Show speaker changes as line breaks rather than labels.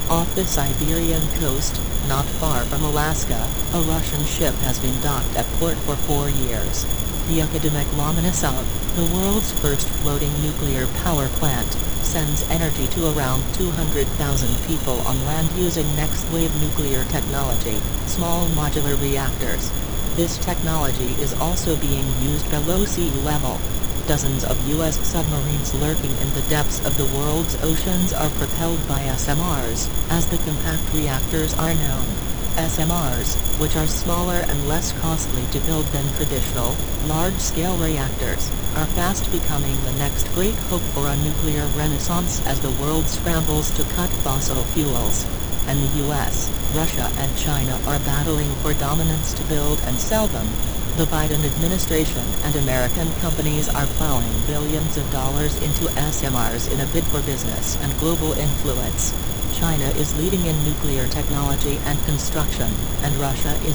Off the Siberian coast, not far from Alaska, a Russian ship has been docked at port for 4 years. The Akademik Lomonosov, the world's first floating nuclear power plant, sends energy to around 200,000 people on land using next-wave nuclear technology, small modular reactors. This technology is also being used below sea level. Dozens of U.S. submarines lurking in the depths of the world's oceans are propelled by SMRs, as the compact reactors are known. SMRs, which are smaller and less costly to build than traditional, large-scale reactors, are fast becoming the next great hope for a nuclear renaissance as the world scrambles to cut fossil fuels. And the US, Russia and China are battling for dominance to build and sell them. The Biden administration and American companies are plowing billions of dollars into SMRs in a bid for business and global influence. China is leading in nuclear technology and construction, and Russia is